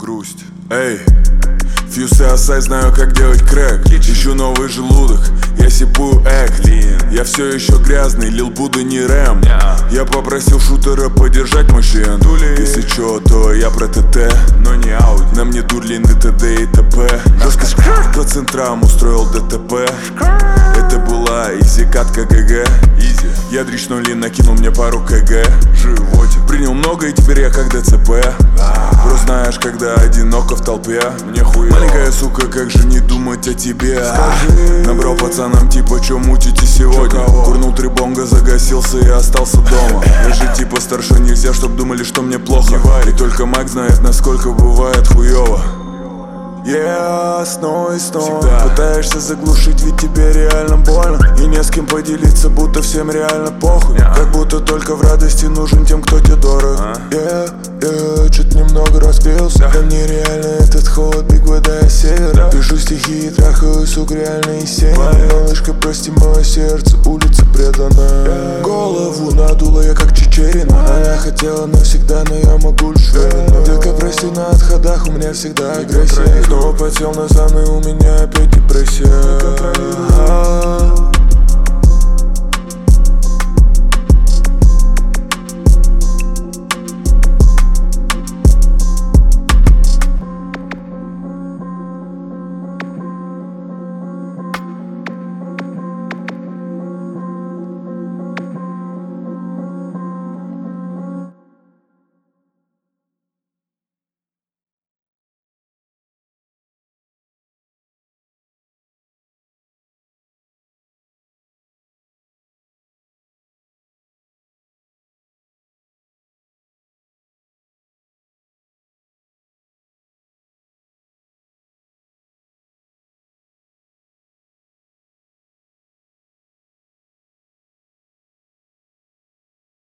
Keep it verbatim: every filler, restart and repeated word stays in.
грусть. Эй, фьюз и осай, знаю, как делать крэк. Ищу новый желудок, я сипую экт. Я все еще грязный, лил Будда не рэм. Я попросил шутера подержать мой член. Если чё, то я про ТТ, но не ауди. На мне дурлины ТД и ТП. Жестко по центрам устроил ДТП. Это была изи катка ГГ. Я дричнули, накинул мне пару КГ. Животик принял много и теперь я как ДЦП. Просто знаешь, когда одиноко в толпе, мне хуёво. Маленькая сука, как же не думать о тебе? Скажи. Набрал пацанам типа, чё мутите сегодня? Курнул три бонга, загасился и остался дома. Я же типа старше, нельзя, чтоб думали, что мне плохо. И только Мак знает, насколько бывает хуёво. Yeah, снова и снова всегда пытаешься заглушить, ведь тебе реально больно. И не с кем поделиться, будто всем реально похуй. yeah. Как будто только в радости нужен тем, кто тебе дорог. uh. Yeah, yeah, чё-то немного раскрылся. yeah. Да мне реально этот холод, биг вода и север. yeah. Пишу стихи и трахаю, сук, реальные семьи. Малышка, прости мое сердце, улица предана. yeah. Голову надула я как Чечерина. Она хотела навсегда, но я могу лишь временно. Детка, прости, на отходах у меня всегда агрессия. Снова потел на заны, у меня опять депрессия.